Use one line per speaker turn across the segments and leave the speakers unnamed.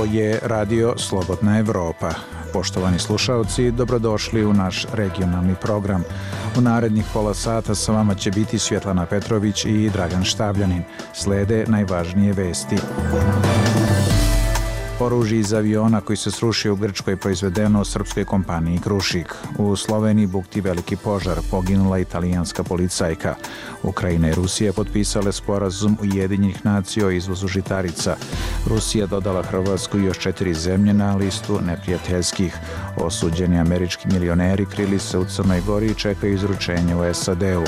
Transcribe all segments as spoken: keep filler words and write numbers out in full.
je Radio Slobodna Evropa. Poštovani slušaoci, dobrodošli u naš regionalni program. U narednih pola sata sa vama će biti Svjetlana Petrović i Dragan Štavljanin. Slede najvažnije vesti. Oružje iz aviona koji se srušio u Grčkoj proizvedeno u srpskoj kompaniji Krušik. U Sloveniji bukti veliki požar, poginula italijanska policajka. Ukrajina i Rusija potpisale sporazum Ujedinjenih nacija o izvozu žitarica. Rusija dodala Hrvatsku i još četiri zemlje na listu neprijateljskih. Osuđeni američki milioneri krili se u Crnoj Gori i čekaju izručenje u S A D-u.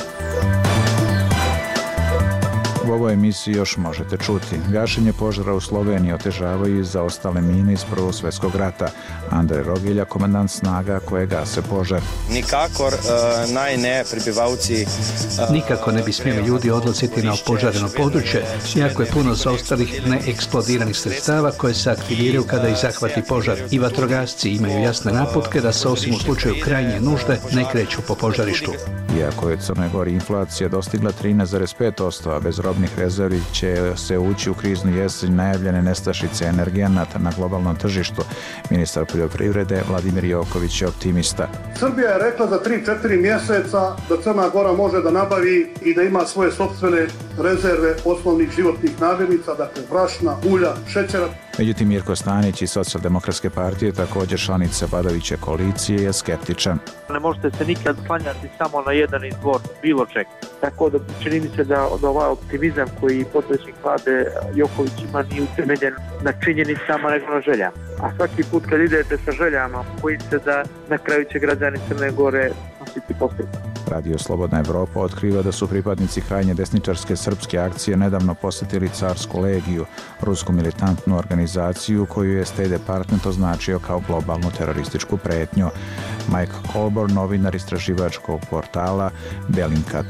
U ovoj emisiji još možete čuti. Gašenje požara u Sloveniji otežavaju i zaostale mine iz Prvog svjetskog rata. Andrej Rogilja, komandant snaga koje gase požar.
Nikakor uh, naj ne prebivalci...
Uh, Nikako ne bi smjeli ljudi odlaziti na opožareno područje, iako je puno zaostalih neeksplodiranih sredstava koje se aktiviraju kada ih zahvati požar. I vatrogasci imaju jasne naputke da se osim u slučaju krajnje nužde ne kreću po požarištu.
Iako je Crnoj Gori inflacija dostigla trinaest zarez pet posto, a bez robnih rezervi će se ući u kriznu jesen najavljene nestašice energenata na globalnom tržištu. Ministar poljoprivrede Vladimir Joković je optimista.
Srbija je rekla za tri četiri mjeseca da Crna Gora može da nabavi i da ima svoje sopstvene rezerve osnovnih životnih namirnica, dakle brašna, ulja, šećera.
Međutim, Mirko Stanić iz Socijaldemokratske partije, također članica vladajuće koalicije, je skeptičan.
Ne možete se nikad sklanjati samo na jedan izvor bilo čega. Tako da čini mi se da, da ovaj optimizam koji potpredsjednik vlade Joković ima nije utemeljen na činjenicama nego na željama. A svaki put kad idete sa željama, bojim se da na kraju će građani Crne Gore nositi posljedice.
Radio Slobodna Evropa otkriva da su pripadnici krajnje desničarske srpske akcije nedavno posjetili Carsku legiju, rusku militantnu organizaciju koju je State Department označio kao globalnu terorističku pretnju. Mike Colborn, novinar istraživačkog portala Bellingcat.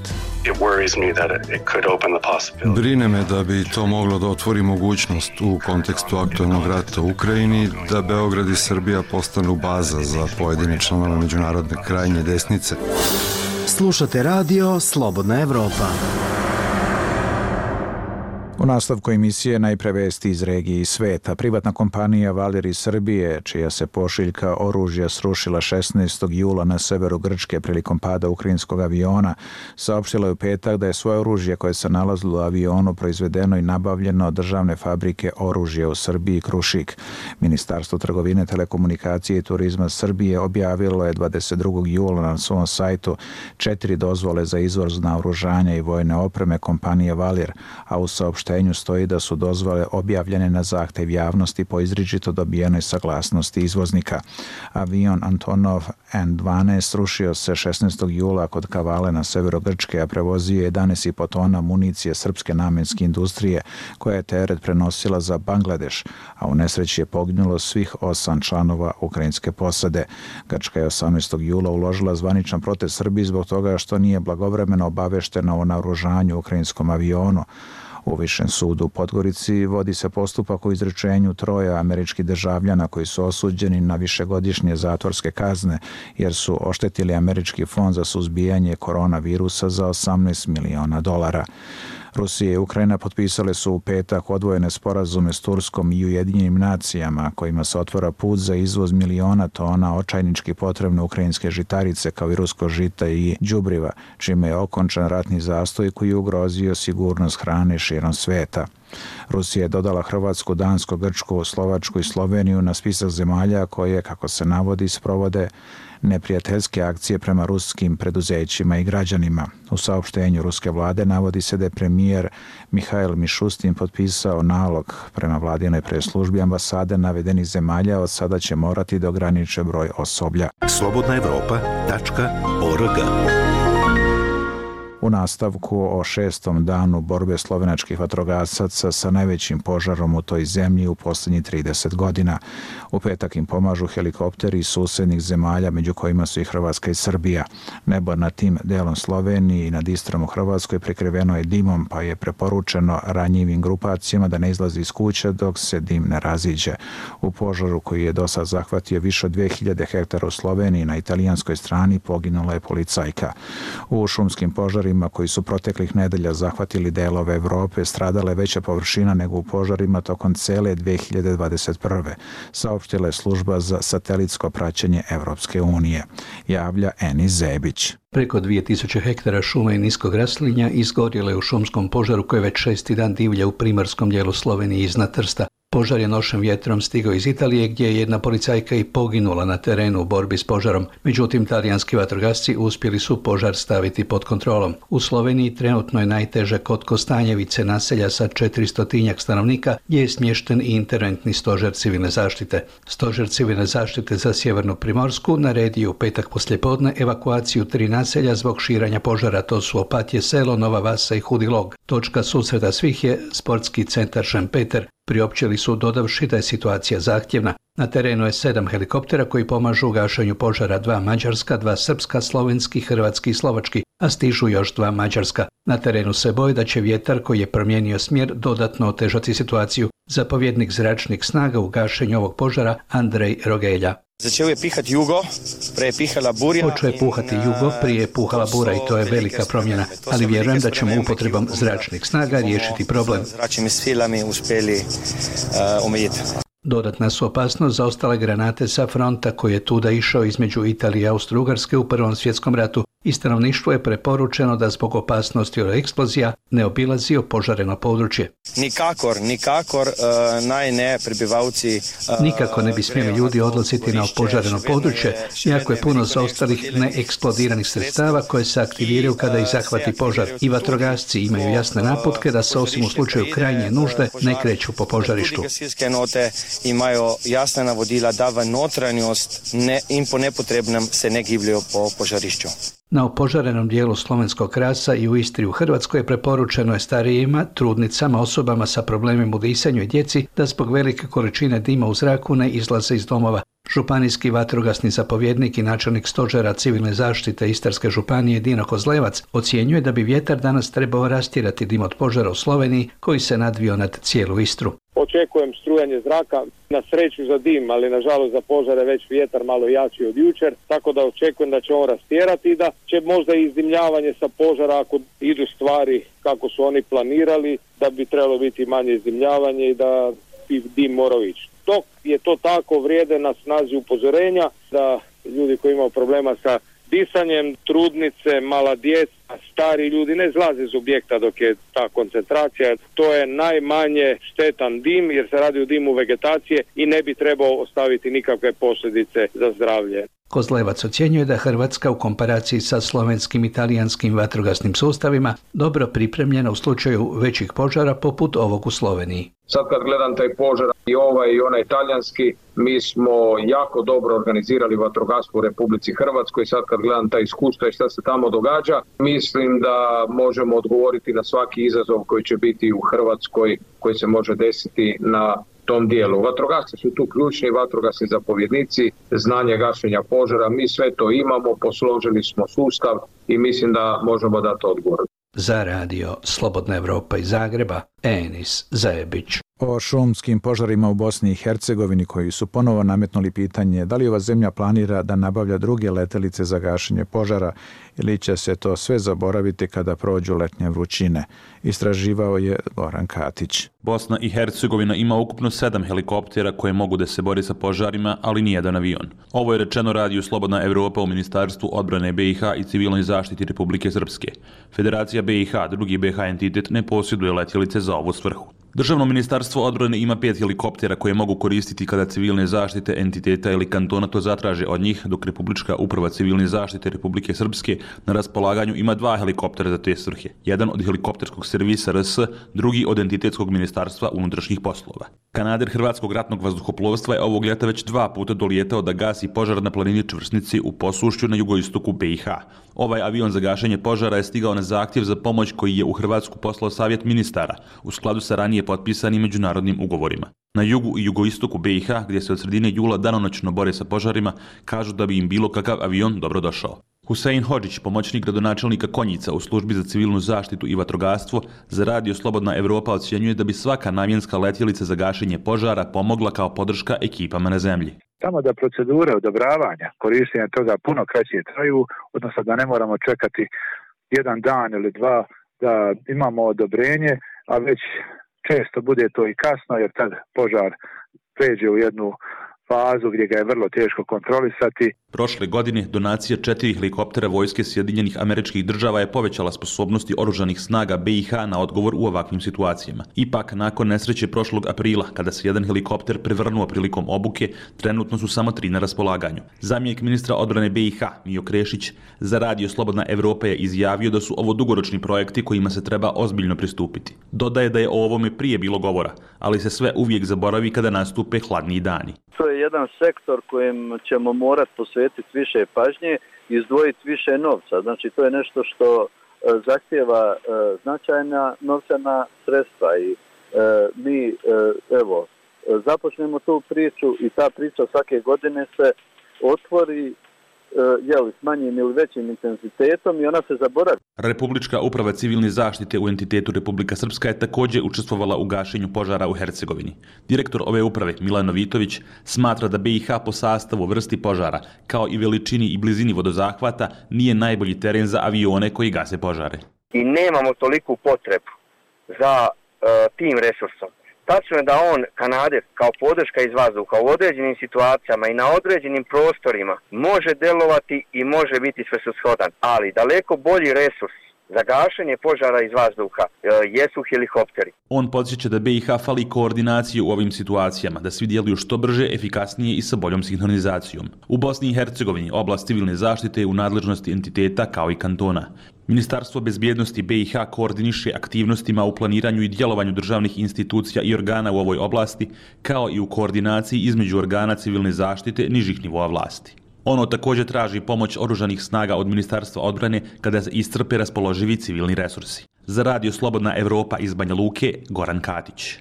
Brine me da bi to moglo da otvori mogućnost u kontekstu aktualnog rata u Ukrajini da Beograd i Srbija postanu baza za pojedine članove međunarodne krajnje desnice.
Slušate radio Slobodna Evropa.
U nastavku emisije najpre vesti iz regije i sveta. Privatna kompanija Valir iz Srbije, čija se pošiljka oružja srušila šesnaestog jula na severu Grčke prilikom pada ukrajinskog aviona, saopštila je u petak da je svoje oružje koje se nalazilo u avionu proizvedeno i nabavljeno od državne fabrike oružja u Srbiji Krušik. Ministarstvo trgovine, telekomunikacije i turizma Srbije objavilo je dvadeset drugog jula na svom sajtu četiri dozvole za izvoz naoružanja i vojne opreme kompanije Valir, a u saopštenju stoji da su dozvole objavljene na zahtev javnosti po izričito dobijenoj saglasnosti izvoznika. Avion Antonov en dvanaest srušio se šesnaestog jula kod Kavale na severu Grčke, a prevozio jedanaest i po tona municije srpske namenske industrije koja je teret prenosila za Bangladeš, a u nesreći je poginulo svih osam članova ukrajinske posade. Grčka je osamnaestog jula uložila zvaničan protest Srbiji zbog toga što nije blagovremeno obaveštena o naoružanju ukrajinskom avionu. U Višem sudu u Podgorici vodi se postupak o izrečenju troje američkih državljana koji su osuđeni na višegodišnje zatvorske kazne jer su oštetili američki fond za suzbijanje koronavirusa za osamnaest miliona dolara. Rusija i Ukrajina potpisale su u petak odvojene sporazume s Turskom i Ujedinjenim nacijama kojima se otvara put za izvoz miliona tona očajnički potrebne ukrajinske žitarice kao i rusko žita i đubriva, čime je okončan ratni zastoj koji je ugrozio sigurnost hrane širom sveta. Rusija je dodala Hrvatsku, Dansku, Grčku, Slovačku i Sloveniju na spisak zemalja koje, kako se navodi, sprovode neprijateljske akcije prema ruskim preduzećima i građanima. U saopštenju ruske vlade navodi se da je premijer Mihail Mišustin potpisao nalog prema vladinoj preslužbi ambasade navedenih zemalja, od sada će morati da ograniče broj osoblja.
slobodna evropa tačka org.
U nastavku o šestom danu borbe slovenačkih vatrogasaca sa najvećim požarom u toj zemlji u posljednjih trideset godina. U petak im pomažu helikopteri iz susednih zemalja, među kojima su i Hrvatska i Srbija. Nebo nad tim delom Sloveniji i nad Istrom u Hrvatskoj prekriveno je dimom, pa je preporučeno ranjivim grupacijama da ne izlazi iz kuća dok se dim ne raziđe. U požaru koji je do sad zahvatio više od dve hiljade hektara u Sloveniji, na italijanskoj strani poginula je policajka. U šumskim požarima vozilima koji su proteklih nedelja zahvatili delove Evrope stradale veća površina nego u požarima tokom cele dve hiljade dvadeset prve, saopštila je služba za satelitsko praćenje Evropske unije, javlja Enis Zebić.
Preko dvije tisuće hektara šuma i niskog raslinja izgorjelo je u šumskom požaru koji već šesti dan divlja u primorskom dijelu Slovenije iznad Trsta. Požar je nošem vjetrom stigao iz Italije gdje je jedna policajka i poginula na terenu u borbi s požarom. Međutim, talijanski vatrogasci uspjeli su požar staviti pod kontrolom. U Sloveniji trenutno je najteže kod Kostanjevice, naselja sa četiristotinjak stanovnika, gdje je smješten i interventni stožer civilne zaštite. Stožer civilne zaštite za sjevernu Primorsku naredio u petak poslijepodne evakuaciju tri naselja zbog širenja požara. To su Opatje selo, Nova Vasa i Hudi Log. Točka susreta svih je sportski centar Šempeter. Priopćili su dodavši da je situacija zahtjevna. Na terenu je sedam helikoptera koji pomažu u gašenju požara, dva mađarska, dva srpska, slovenski, hrvatski i slovački, a stižu još dva mađarska. Na terenu se boje da će vjetar koji je promijenio smjer dodatno otežati situaciju. Zapovjednik zračnih snaga u gašenju ovog požara Andrej Rogelja.
Začeo je pihati jugo, pre je pihala burja.
Počeo je puhati jugo, prije je puhala bura i to je velika promjena, ali vjerujem da ćemo upotrebom zračnih snaga riješiti problem.
Zračnimi silami uspjeli uh, omejiti.
Dodatna su opasnost za ostale granate sa fronta koji je tuda išao između Italije i Austro-Ugarske u Prvom svjetskom ratu i stanovništvu je preporučeno da zbog opasnosti od eksplozija ne obilazi opožareno područje.
Nikakor, nikakor uh, naj ne prebivalci... Uh,
Nikako ne bi smjeli ljudi odlaziti na opožareno područje, iako je puno zaostalih neeksplodiranih sredstava koje se aktiviraju kada ih zahvati požar. I vatrogasci imaju jasne naputke da se osim u slučaju krajnje nužde ne kreću po požarištu.
Imaju jasna navodila da v notranjost ne, in po nepotrebnem se ne gibljajo po požarišću.
Na opožarenom dijelu slovenskog krasa i u Istri u Hrvatskoj preporučeno je starijima, trudnicama, osobama sa problemima u disanju i djeci da zbog velike količine dima u zraku ne izlaze iz domova. Županijski vatrogasni zapovjednik i načelnik stožera civilne zaštite Istarske županije Dino Kozlevac ocjenjuje da bi vjetar danas trebao rastjerati dim od požara u Sloveniji koji se nadvio nad cijelu Istru.
Očekujem strujanje zraka, na sreću za dim, ali nažalost za požare već vjetar malo jači od jučer, tako da očekujem da će on rastjerati i da će možda i izdimljavanje sa požara, ako idu stvari kako su oni planirali, da bi trebalo biti manje izdimljavanje i da bi dim morao ići. Dok je to tako, vrijede na snazi upozorenja da ljudi koji imaju problema sa disanjem, trudnice, mala djeca, stari ljudi ne izlaze iz objekta dok je ta koncentracija. To je najmanje štetan dim jer se radi o dimu vegetacije i ne bi trebao ostaviti nikakve posljedice za zdravlje.
Kozlevac ocjenjuje da Hrvatska u komparaciji sa slovenskim i talijanskim vatrogasnim sustavima dobro pripremljena u slučaju većih požara poput ovog u Sloveniji.
Sad kad gledam taj požar i ovaj i onaj talijanski, mi smo jako dobro organizirali vatrogastvo u Republici Hrvatskoj. Sad kad gledam taj iskustvo i šta se tamo događa, mislim da možemo odgovoriti na svaki izazov koji će biti u Hrvatskoj, koji se može desiti na tom dijelu. Vatrogasci su tu ključni, vatrogasni zapovjednici, znanje gašenja požara, mi sve to imamo, posložili smo sustav i mislim da možemo dati odgovor.
Za radio Slobodna Evropa iz Zagreba, Enis Zebić.
O šumskim požarima u Bosni i Hercegovini koji su ponovo nametnuli pitanje da li ova zemlja planira da nabavlja druge letelice za gašenje požara ili će se to sve zaboraviti kada prođu letnje vrućine, istraživao je Goran Katić.
Bosna i Hercegovina ima ukupno sedam helikoptera koje mogu da se bori sa požarima, ali nijedan avion. Ovo je rečeno radiju Slobodna Evropa u Ministarstvu odbrane B i H i civilnoj zaštiti Republike Srpske. Federacija B i H, drugi B i H entitet, ne posjeduje letjelice za ovu svrhu. Državno ministarstvo odbrane ima pet helikoptera koje mogu koristiti kada civilne zaštite entiteta ili kantona to zatraže od njih, dok Republička uprava civilne zaštite Republike Srpske na raspolaganju ima dva helikoptera za te svrhe. Jedan od helikopterskog servisa R S, drugi od entitetskog ministarstva unutrašnjih poslova. Kanader Hrvatskog ratnog vazduhoplovstva je ovog ljeta već dva puta dolijetao da gasi požar na planini Čvrsnici u Posušću na jugoistoku B i H. Ovaj avion za gašenje požara je stigao na zahtjev za pomoć koji je u Hrvatsku poslao Savjet ministara u skladu sa ranije potpisanim međunarodnim ugovorima. Na jugu i jugoistoku B i H, gdje se od sredine jula danonoćno bore sa požarima, kažu da bi im bilo kakav avion dobro došao. Husein Hodžić, pomoćnik gradonačelnika Konjica u službi za civilnu zaštitu i vatrogastvo, za radio Slobodna Evropa ocjenjuje da bi svaka namjenska letjelica za gašenje požara pomogla kao podrška ekipama na zemlji.
Samo da procedure odobravanja korištenja toga puno kraće traju, odnosno da ne moramo čekati jedan dan ili dva da imamo odobrenje, a već često bude to i kasno jer tad požar pređe u jednu fazu gdje ga je vrlo teško kontrolisati.
Prošle godine donacija četiri helikoptera vojske Sjedinjenih Američkih Država je povećala sposobnosti oružanih snaga B i H na odgovor u ovakvim situacijama. Ipak, nakon nesreće prošlog aprila, kada se jedan helikopter prevrnuo prilikom obuke, trenutno su samo tri na raspolaganju. Zamjenik ministra odbrane B i H, Mijo Krešić, za Radio Slobodna Evropa je izjavio da su ovo dugoročni projekti kojima se treba ozbiljno pristupiti. Dodaje da je o ovome prije bilo govora, ali se sve uvijek zaboravi kada nastupe hladniji dani.
To je jedan sektor kojem ćemo morati posvetiti više pažnje i izdvojiti više novca. Znači, to je nešto što e, zahtjeva e, značajna novčana sredstva i e, mi, e, evo, započnemo tu priču i ta priča svake godine se otvori jeli, s manjim ili većim intenzitetom i ona se zaboravi.
Republička uprava civilne zaštite u entitetu Republika Srpska je također učestvovala u gašenju požara u Hercegovini. Direktor ove uprave, Milan Novitović, smatra da B i H po sastavu, vrsti požara, kao i veličini i blizini vodozahvata, nije najbolji teren za avione koji gase požare.
I nemamo toliku potrebu za uh, tim resursom. Tačno je da on, Kanadec, kao podrška iz vazduha u određenim situacijama i na određenim prostorima može delovati i može biti svrsishodan, ali daleko bolji resurs za gašenje požara iz vazduha e, jesu helikopteri.
On podsjeća da B i H fali koordinaciju u ovim situacijama, da svi djeluju što brže, efikasnije i sa boljom sinhronizacijom. U Bosni i Hercegovini oblast civilne zaštite je u nadležnosti entiteta kao i kantona. Ministarstvo bezbjednosti B i H koordiniše aktivnostima u planiranju i djelovanju državnih institucija i organa u ovoj oblasti, kao i u koordinaciji između organa civilne zaštite nižih nivoa vlasti. Ono također traži pomoć oružanih snaga od Ministarstva odbrane kada se iscrpe raspoloživi civilni resursi. Za Radio Slobodna Evropa iz Banja Luke, Goran Katić.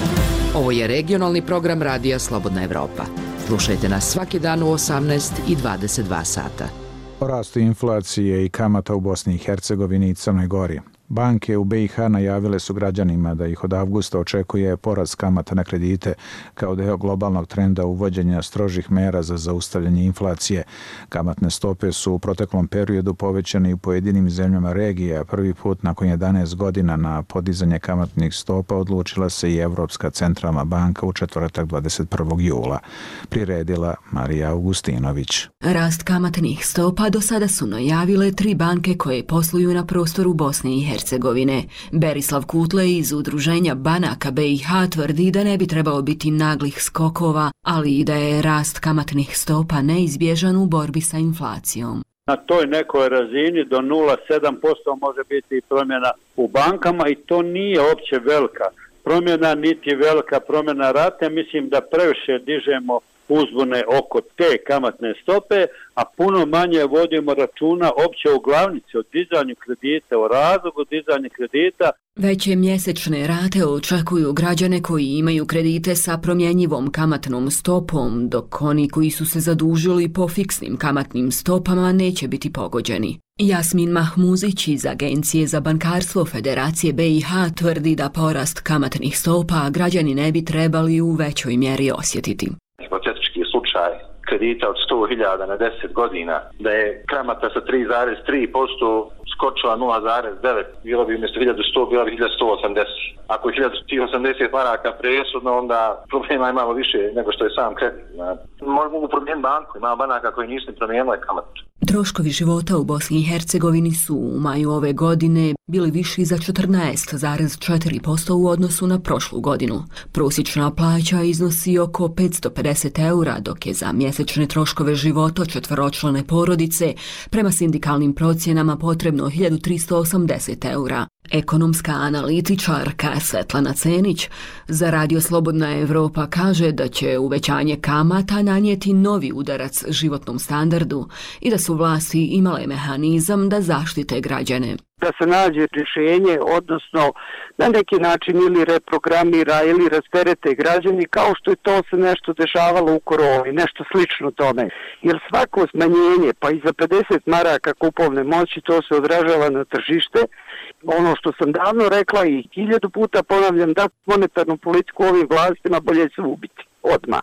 Ovo je regionalni program Radija Slobodna Evropa. Slušajte nas svaki dan u osamnaest i dvadeset dva sata.
O rastu inflacije i kamata u Bosni i Hercegovini i Crnoj Gori. Banke u B i H najavile su građanima da ih od avgusta očekuje porast kamata na kredite kao deo globalnog trenda uvođenja strožih mera za zaustavljanje inflacije. Kamatne stope su u proteklom periodu povećane i u pojedinim zemljama regije, a prvi put nakon jedanaest godina na podizanje kamatnih stopa odlučila se i Evropska centralna banka u četvrtak dvadeset prvog jula. Priredila Marija Augustinović.
Rast kamatnih stopa do sada su najavile tri banke koje posluju na prostoru Bosne i Hercegovine. Hercegovine. Berislav Kutle iz Udruženja banaka B i H tvrdi da ne bi trebalo biti naglih skokova, ali i da je rast kamatnih stopa neizbježan u borbi sa inflacijom.
Na toj nekoj razini do nula zarez sedam posto može biti promjena u bankama i to nije opće velika promjena, niti velika promjena rate. Mislim da previše dižemo uzbune oko te kamatne stope, a puno manje vodimo računa opće o glavnici, o dizanju kredita, o razlogu dizanja kredita.
Veće mjesečne rate očekuju građane koji imaju kredite sa promjenjivom kamatnom stopom, dok oni koji su se zadužili po fiksnim kamatnim stopama neće biti pogođeni. Jasmin Mahmuzić iz Agencije za bankarstvo Federacije B i H tvrdi da porast kamatnih stopa građani ne bi trebali u većoj mjeri osjetiti.
Hipotetički slučaj kredita od sto hiljada na deset godina, da je kamata sa tri zarez tri posto skočila nula zarez devet, bilo bi umjesto hiljadu sto, bilo bi hiljadu sto osamdeset. Ako je hiljadu osamdeset maraka presudno, onda problema imamo više nego što je sam kredit. Mogu promijeniti banku, imamo banaka koji nisu promijenile kamatu.
Troškovi života u Bosni i Hercegovini su u maju ove godine bili viši za četrnaest zarez četiri posto u odnosu na prošlu godinu. Prosječna plaća iznosi oko petsto pedeset eura, dok je za mjesečne troškove života četveročlane porodice prema sindikalnim procjenama potrebno hiljadu tristo osamdeset eura. Ekonomska analitičarka Svetlana Cenić za Radio Slobodna Evropa kaže da će uvećanje kamata nanijeti novi udarac životnom standardu i da su vlasti imale mehanizam da zaštite građane.
Da se nađe rješenje, odnosno na neki način ili reprogramira ili rasterete građani kao što je to se nešto dešavalo u koroni, nešto slično tome. Jer svako smanjenje, pa i za pedeset maraka kupovne moći, to se odražava na tržište. Ono što sam davno rekla i hiljadu puta ponavljam, da monetarnu politiku ovim vlastima bolje se ubiti odmah.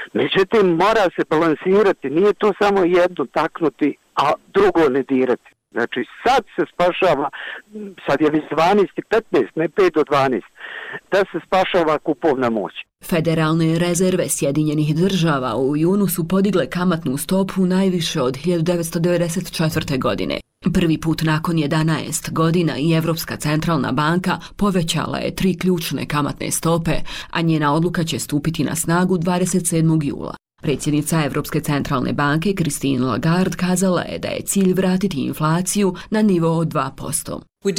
Međutim, mora se balansirati, nije to samo jedno taknuti, a drugo ne dirati. Znači sad se spašava, sad je već dvanaest i petnaest, ne pet do dvanaest, da se spašava kupovna moć.
Federalne rezerve Sjedinjenih država u junu su podigle kamatnu stopu najviše od hiljadu devetsto devedeset četvrte. godine. Prvi put nakon jedanaest godina i Evropska centralna banka povećala je tri ključne kamatne stope, a njena odluka će stupiti na snagu dvadeset sedmog jula. Predsjednica Evropske centralne banke Christine Lagarde kazala je da je cilj vratiti inflaciju na nivo od dva posto.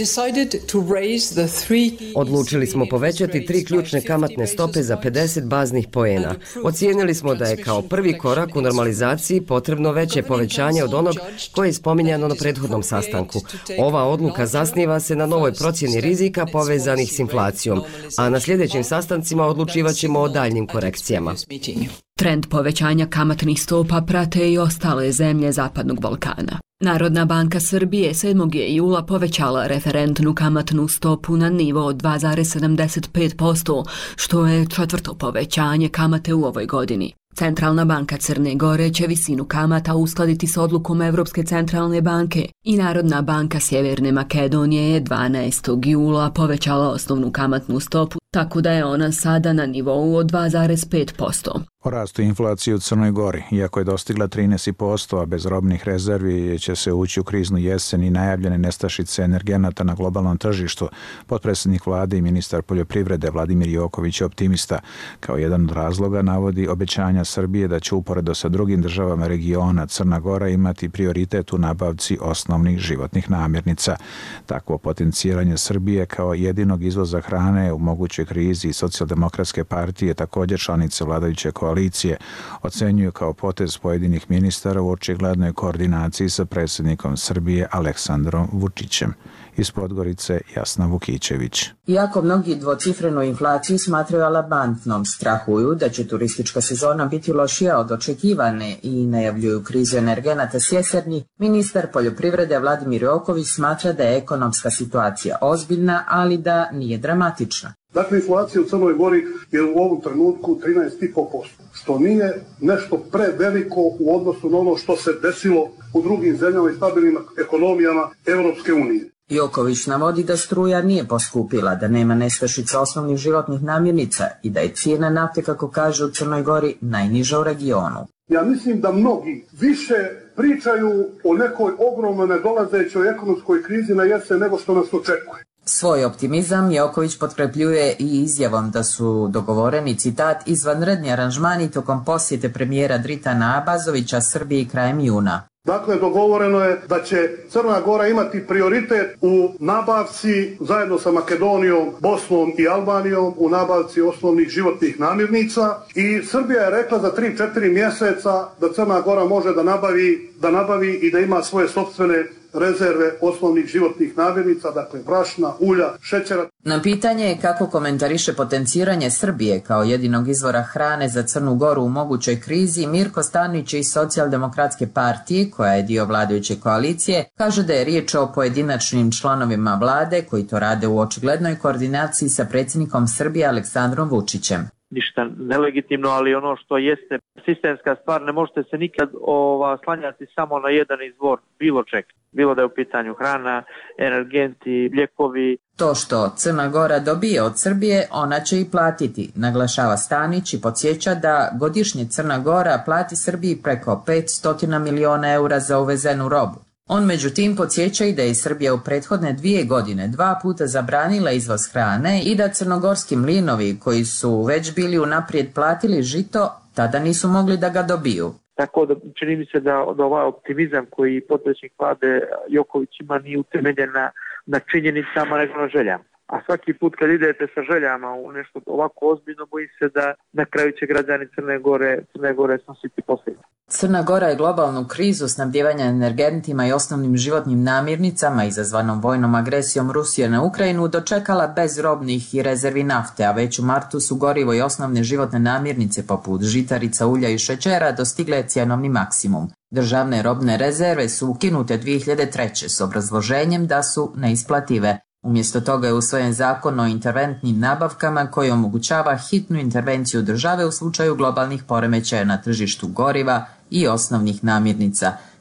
Odlučili smo povećati tri ključne kamatne stope za pedeset baznih poena. Ocijenili smo da je kao prvi korak u normalizaciji potrebno veće povećanje od onog koje je spominjano na prethodnom sastanku. Ova odluka zasniva se na novoj procjeni rizika povezanih s inflacijom, a na sljedećim sastancima odlučivat ćemo o daljnjim korekcijama.
Trend povećanja kamatnih stopa prate i ostale zemlje Zapadnog Balkana. Narodna banka Srbije sedmog je jula povećala referentnu kamatnu stopu na nivo od dva zarez sedamdeset pet posto, što je četvrto povećanje kamate u ovoj godini. Centralna banka Crne Gore će visinu kamata uskladiti s odlukom Evropske centralne banke i Narodna banka Sjeverne Makedonije je dvanaestog jula povećala osnovnu kamatnu stopu, tako da je ona sada na nivou od dva zarez pet posto.
O rastu inflacije u Crnoj Gori, iako je dostigla trinaest zarez pet posto, a bez robnih rezervi će se ući u kriznu jesen i najavljene nestašice energenata na globalnom tržištu, potpredsjednik vlade i ministar poljoprivrede Vladimir Joković je optimista. Kao jedan od razloga navodi obećanja Srbije da će uporedo sa drugim državama regiona Crna Gora imati prioritet u nabavci osnovnih životnih namirnica. Takvo potenciranje Srbije kao jedinog izvoza hrane u mogućoj krizi Socijaldemokratske partije, također članice vladajuće koalicije, ocenjuju kao potez pojedinih ministara u očiglednoj koordinaciji sa predsjednikom Srbije Aleksandrom Vučićem. Iz Podgorice Jasna Vukićević.
Iako mnogi dvocifrenu inflaciju smatraju alarmantnom, strahuju da će turistička sezona biti lošija od očekivane i najavljuju krizu energenata s jeserni, ministar poljoprivrede Vladimir Joković smatra da je ekonomska situacija ozbiljna, ali da nije dramatična.
Dakle, inflacija u Crnoj Gori je u ovom trenutku trinaest zarez pet posto, što nije nešto preveliko u odnosu na ono što se desilo u drugim zemljama i stabilnim ekonomijama Evropske unije.
Joković navodi da struja nije poskupila, da nema nestašica osnovnih životnih namirnica i da je cijena nafte, kako kaže, u Crnoj Gori najniža u regionu.
Ja mislim da mnogi više pričaju o nekoj ogromno nedolazećoj ekonomskoj krizi na jesen nego što nas očekuje.
Svoj optimizam Joković potkrepljuje i izjavom da su dogovoreni, citat, izvanredni aranžmani tokom posjete premijera Dritana Abazovića Srbiji krajem juna.
Dakle, dogovoreno je da će Crna Gora imati prioritet u nabavci, zajedno sa Makedonijom, Bosnom i Albanijom, u nabavci osnovnih životnih namirnica i Srbija je rekla za tri do četiri mjeseca da Crna Gora može da nabavi, da nabavi i da ima svoje sopstvene rezerve osnovnih životnih namirnica, dakle brašna, ulja, šećera.
Na pitanje kako komentariše potenciranje Srbije kao jedinog izvora hrane za Crnu Goru u mogućoj krizi, Mirko Stanić iz Socijaldemokratske partije, koja je dio vladajuće koalicije, kaže da je riječ o pojedinačnim članovima vlade koji to rade u očiglednoj koordinaciji sa predsjednikom Srbije Aleksandrom Vučićem.
Ništa nelegitimno, ali ono što jeste sistemska stvar, ne možete se nikad ova, slanjati samo na jedan izvor bilo čega. Bilo da je u pitanju hrana, energenti, lijekovi.
To što Crna Gora dobije od Srbije, ona će i platiti, naglašava Stanić i podsjeća da godišnje Crna Gora plati Srbiji preko petsto miliona eura za uvezenu robu. On međutim podsjeća i da je Srbija u prethodne dvije godine dva puta zabranila izvoz hrane i da crnogorski mlinovi koji su već bili unaprijed platili žito, tada nisu mogli da ga dobiju.
Tako da čini mi se da, da ovaj optimizam koji potpredsjednik vlade Joković ima nije utemeljen na, na činjenicama nego na željama. A svaki put kad idete sa željama u nešto ovako ozbiljno, boji se da na kraju će građani Crne Gore, Crne Gore snositi posljedice.
Crna Gora je globalnu krizu snabdijevanja energentima i osnovnim životnim namirnicama izazvanom vojnom agresijom Rusije na Ukrajinu dočekala bez robnih i rezervi nafte, a već u martu su gorivo i osnovne životne namirnice poput žitarica, ulja i šećera dostigle cjenovni maksimum. Državne robne rezerve su ukinute dvije hiljade treće s obrazloženjem da su neisplative. Umjesto toga je usvojen zakon o interventnim nabavkama koji omogućava hitnu intervenciju države u slučaju globalnih poremećaja na tržištu goriva i osnovnih namirnica.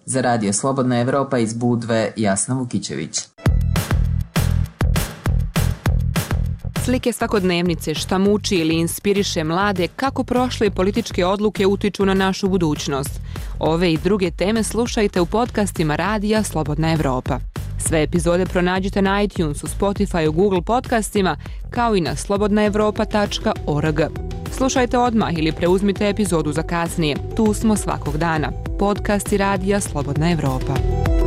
Za Radio Slobodna Evropa iz Budve, Jasna Vukićević.
Slike svakodnevnice, šta muči ili inspiriše mlade, kako prošle političke odluke utiču na našu budućnost. Ove i druge teme slušajte u podcastima Radija Slobodna Evropa. Sve epizode pronađite na iTunesu, Spotifyu, Google podcastima, kao i na slobodna evropa tačka org. Slušajte odmah ili preuzmite epizodu za kasnije. Tu smo svakog dana. Podcasti Radija Slobodna Evropa.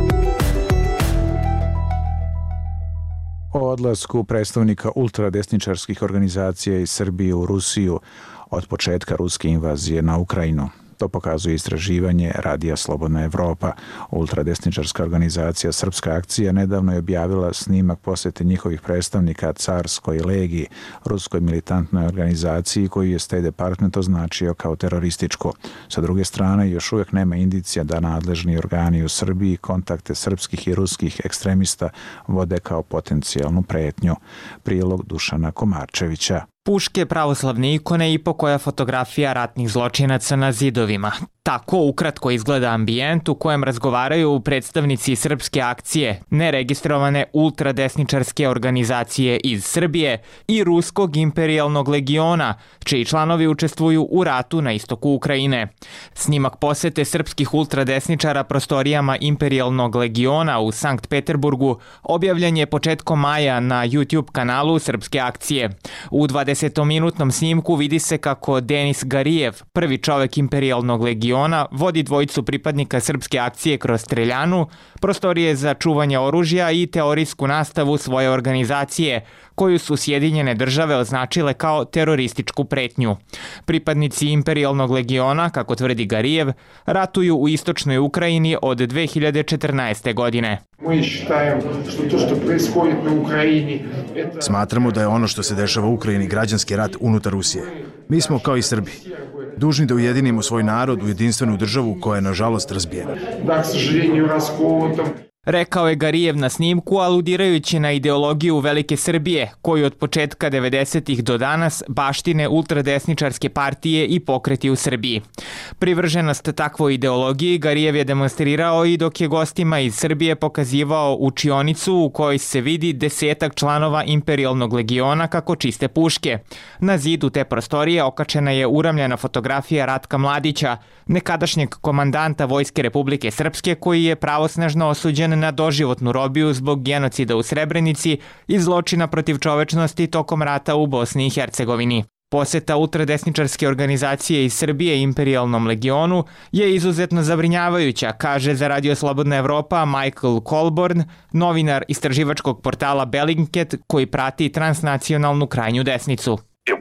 O odlasku predstavnika ultradesničarskih organizacija iz Srbije u Rusiju od početka ruske invazije na Ukrajinu. To pokazuje istraživanje Radija Slobodna Evropa. Ultradesničarska organizacija Srpska akcija nedavno je objavila snimak posete njihovih predstavnika Carskoj legiji, ruskoj militantnoj organizaciji koju je State Department označio kao terorističku. Sa druge strane, još uvijek nema indicija da nadležni organi u Srbiji kontakte srpskih i ruskih ekstremista vode kao potencijalnu pretnju. Prilog Dušana Komarčevića.
Puške, pravoslavne ikone i pokoja fotografija ratnih zločinaca na zidovima. Tako ukratko izgleda ambijent u kojem razgovaraju predstavnici Srpske akcije, neregistrovane ultradesničarske organizacije iz Srbije i Ruskog imperijalnog legiona, čiji članovi učestvuju u ratu na istoku Ukrajine. Snimak posete srpskih ultradesničara prostorijama imperijalnog legiona u Sankt Peterburgu objavljen je početkom maja na YouTube kanalu Srpske akcije. U dvadesetominutnom snimku vidi se kako Denis Garijev, prvi čovek imperijalnog legiona, vodi dvojicu pripadnika Srpske akcije kroz streljanu, prostorije za čuvanje oružja i teorijsku nastavu svoje organizacije, koju su Sjedinjene države označile kao terorističku pretnju. Pripadnici imperijalnog legiona, kako tvrdi Garijev, ratuju u istočnoj Ukrajini od dve hiljade četrnaeste. godine.
Smatramo da je ono što se dešava u Ukrajini građanski rat unutar Rusije. Mi smo, kao i Srbi, dužni da ujedinimo svoj narod u jedinstvenu državu koja je, nažalost, razbijena.
Rekao je Garijev na snimku, aludirajući na ideologiju Velike Srbije, koju od početka devedesetih do danas baštine ultradesničarske partije i pokreti u Srbiji. Privrženost takvoj ideologiji Garijev je demonstrirao i dok je gostima iz Srbije pokazivao učionicu u kojoj se vidi desetak članova imperijalnog legiona kako čiste puške. Na zidu te prostorije okačena je uramljena fotografija Ratka Mladića, nekadašnjeg komandanta Vojske Republike Srpske, koji je pravosnažno osuđen na doživotnu robiju zbog genocida u Srebrenici i zločina protiv čovečnosti tokom rata u Bosni i Hercegovini. Poseta ultradesničarske organizacije iz Srbije imperijalnom legionu je izuzetno zabrinjavajuća, kaže za Radio Slobodna Evropa Michael Colborn, novinar istraživačkog portala Bellingcat koji prati transnacionalnu krajnju desnicu.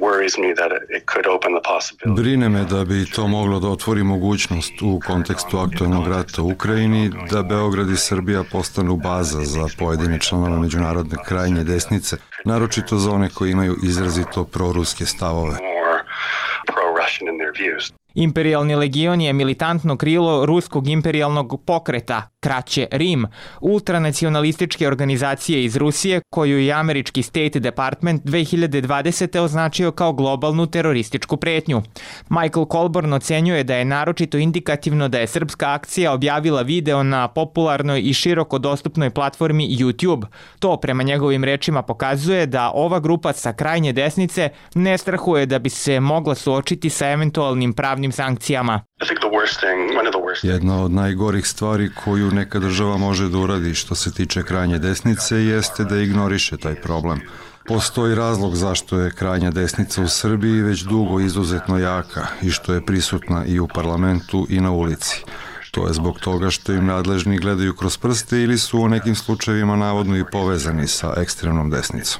Brine me da bi to moglo da otvori mogućnost u kontekstu aktualnog rata u Ukrajini da Beograd i Srbija postanu baza za pojedine članove međunarodne krajnje desnice, naročito za one koji imaju izrazito proruske stavove.
Imperijalni legion je militantno krilo ruskog imperijalnog pokreta, kraće RIM, ultranacionalističke organizacije iz Rusije koju je američki State Department dve hiljade dvadesete. označio kao globalnu terorističku pretnju. Michael Colborn ocenjuje da je naročito indikativno da je Srpska akcija objavila video na popularnoj i široko dostupnoj platformi YouTube. To prema njegovim rečima pokazuje da ova grupa sa krajnje desnice ne strahuje da bi se mogla suočiti sa eventualnim pravnim sankcijama.
Jedna od najgorih stvari koju neka država može da uradi što se tiče krajnje desnice jeste da ignoriše taj problem. Postoji razlog zašto je krajnja desnica u Srbiji već dugo izuzetno jaka i što je prisutna i u parlamentu i na ulici. To je zbog toga što im nadležni gledaju kroz prste ili su u nekim slučajevima navodno i povezani sa ekstremnom desnicom.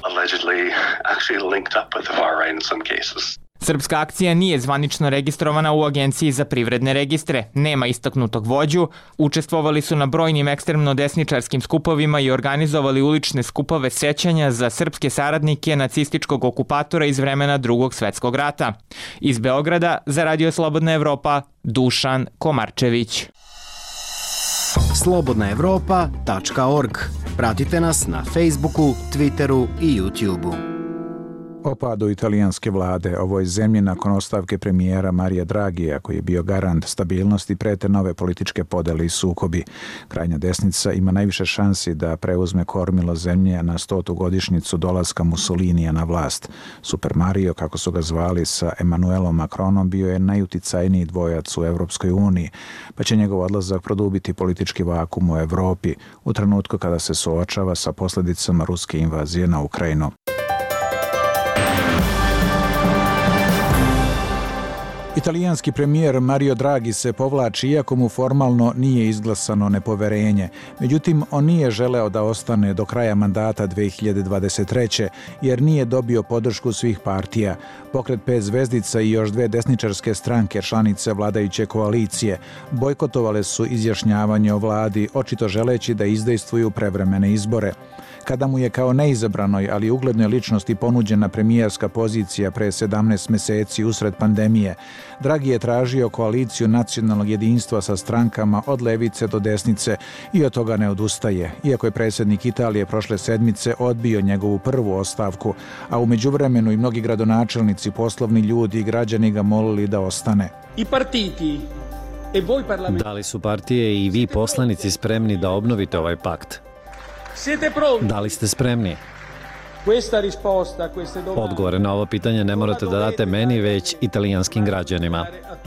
Srpska akcija nije zvanično registrovana u Agenciji za privredne registre, nema istaknutog vođu, učestvovali su na brojnim ekstremno desničarskim skupovima i organizovali ulične skupove sećanja za srpske saradnike nacističkog okupatora iz vremena Drugog svetskog rata. Iz Beograda za Radio Slobodna Evropa, Dušan Komarčević.
slobodna evropa tačka org. Pratite nas na Facebooku, Twitteru i YouTubeu.
O padu italijanske vlade ovoj zemlji nakon ostavke premijera Marija Dragija, koji je bio garant stabilnosti, prete nove političke podele i sukobi. Krajnja desnica ima najviše šansi da preuzme kormilo zemlje na stotu godišnjicu dolaska Mussolinija na vlast. Super Mario, kako su ga zvali, sa Emanuelom Macronom bio je najuticajniji dvojac u Evropskoj uniji, pa će njegov odlazak produbiti politički vakum u Evropi u trenutku kada se suočava sa posljedicama ruske invazije na Ukrajinu. Italijanski premijer Mario Draghi se povlači iako mu formalno nije izglasano nepoverenje. Međutim, on nije želeo da ostane do kraja mandata dve hiljade dvadeset treće jer nije dobio podršku svih partija. Pokret pet zvezdica i još dve desničarske stranke, članice vladajuće koalicije, bojkotovale su izjašnjavanje o vladi, očito želeći da izdejstvuju prevremene izbore. Kada mu je kao neizabranoj, ali uglednoj ličnosti ponuđena premijerska pozicija pre sedamnaest meseci usred pandemije, Draghi je tražio koaliciju nacionalnog jedinstva sa strankama od levice do desnice i od toga ne odustaje, iako je predsjednik Italije prošle sedmice odbio njegovu prvu ostavku, a u međuvremenu i mnogi gradonačelnici, poslovni ljudi i građani ga molili da ostane.
I partiti e voi parlamentari. Da li su partije i vi poslanici spremni da obnovite ovaj pakt? Da li ste spremni? Odgovore na ovo pitanje ne morate da date meni, već italijanskim građanima.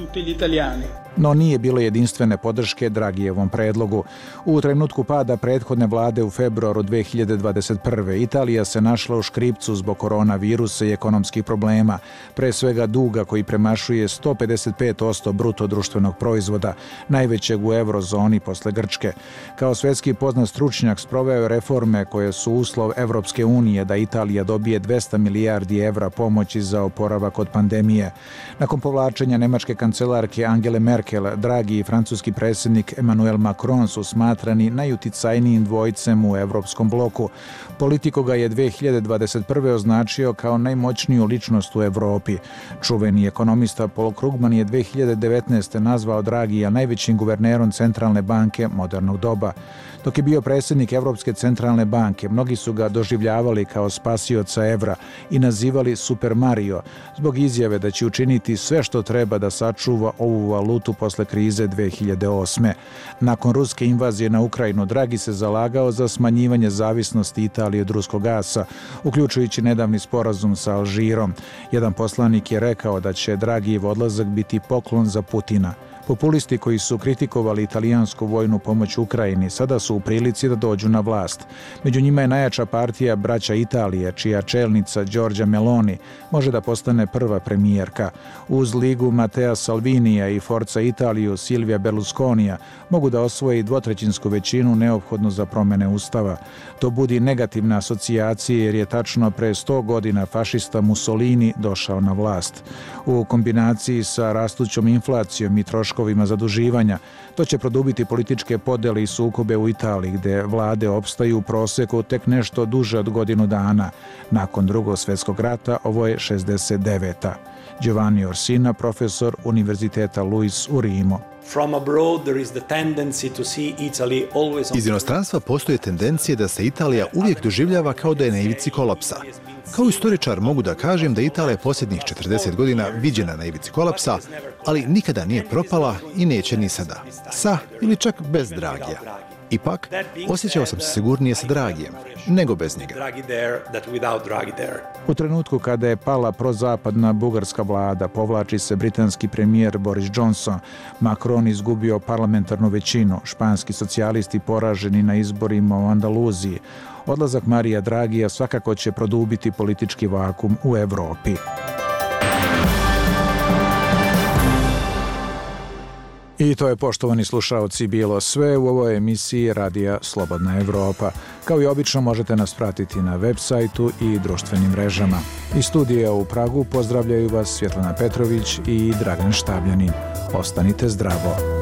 No nije bilo jedinstvene podrške Dragijevom predlogu. U trenutku pada prethodne vlade u februaru dve hiljade dvadeset prve. Italija se našla u škripcu zbog koronavirusa i ekonomskih problema, pre svega duga koji premašuje sto pedeset pet posto bruto društvenog proizvoda, najvećeg u eurozoni posle Grčke. Kao svetski poznat stručnjak sproveo je reforme koje su uslov Evropske unije da Italija dobije dvesta milijardi evra pomoći za oporavak od pandemije. Nakon povlačenja nemačke kancelarke Angele Merkel, Draghi i francuski predsjednik Emmanuel Macron su smatrani najuticajnijim dvojcem u evropskom bloku. Politiko ga je dve hiljade dvadeset prve označio kao najmoćniju ličnost u Evropi. Čuveni ekonomista Paul Krugman je dve hiljade devetnaeste nazvao Draghija najvećim guvernerom centralne banke modernog doba. Dok je bio predsjednik Evropske centralne banke, mnogi su ga doživljavali kao spasioca evra i nazivali Super Mario, zbog izjave da će učiniti sve što treba da sačuva ovu valutu posle krize dve hiljade osme. Nakon ruske invazije na Ukrajinu, Draghi se zalagao za smanjivanje zavisnosti Italije od ruskog gasa, uključujući nedavni sporazum sa Alžirom. Jedan poslanik je rekao da će Draghijev odlazak biti poklon za Putina. Populisti koji su kritikovali italijansku vojnu pomoć Ukrajini sada su u prilici da dođu na vlast. Među njima je najjača partija Braća Italije, čija čelnica Giorgia Meloni može da postane prva premijerka. Uz ligu Matteo Salvinija i Forza Italiju Silvia Berlusconija mogu da osvoje dvotrećinsku većinu neophodnu za promene ustava. To budi negativne asocijacije jer je tačno pre sto godina fašista Mussolini došao na vlast. U kombinaciji sa rastućom inflacijom i troškovima zaduživanja, to će produbiti političke podele i sukobe u Italiji, gde vlade opstaju u proseku tek nešto duže od godinu dana. Nakon Drugog svjetskog rata ovo je šezdeset deveta. Giovanni Orsina, profesor Univerziteta Luis u Rimu.
Iz inostranstva postoje tendencije da se Italija uvijek doživljava kao da je na ivici kolapsa. Kao istoričar mogu da kažem da Italija posljednjih četrdeset godina viđena na ivici kolapsa, ali nikada nije propala i neće ni sada. Sa ili čak bez Dragija. Ipak, osjećao sam se sigurnije sa Dragijem, nego bez njega.
U trenutku kada je pala prozapadna bugarska vlada, povlači se britanski premijer Boris Johnson, Macron izgubio parlamentarnu većinu, španski socijalisti poraženi na izborima u Andaluziji. Odlazak Marija Dragija svakako će produbiti politički vakum u Evropi. I to je, poštovani slušaoci, bilo sve u ovoj emisiji Radija Slobodna Evropa. Kao i obično možete nas pratiti na web sajtu i društvenim mrežama. Iz studija u Pragu pozdravljaju vas Svjetlana Petrović i Dragan Štabljanin. Ostanite zdravo.